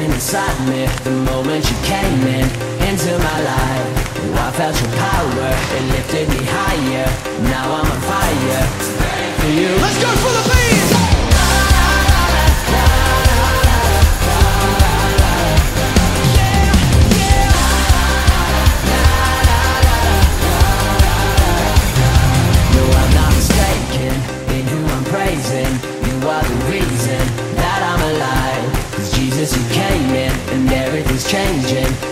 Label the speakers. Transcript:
Speaker 1: burning inside me the moment you came into my life. Oh, I felt your power, it lifted me higher. Now I'm on fire for you. Let's go for the beat! Praising, you are the reason that I'm alive. 'Cause Jesus, you came in and everything's changing.